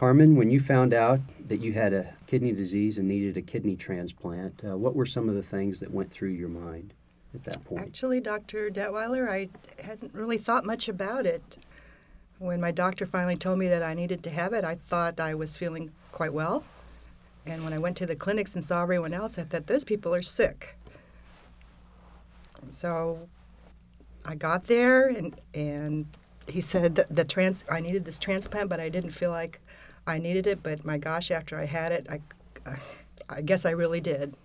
Carmen, when you found out that you had a kidney disease and needed a kidney transplant, what were some of the things that went through your mind at that point? Actually, Dr. Detweiler, I hadn't really thought much about it. When my doctor finally told me that I needed to have it, I thought I was feeling quite well. And when I went to the clinics and saw everyone else, I thought, those people are sick. So I got there, and he said I needed this transplant, but I didn't feel like I needed it. But my gosh, after I had it, I guess I really did.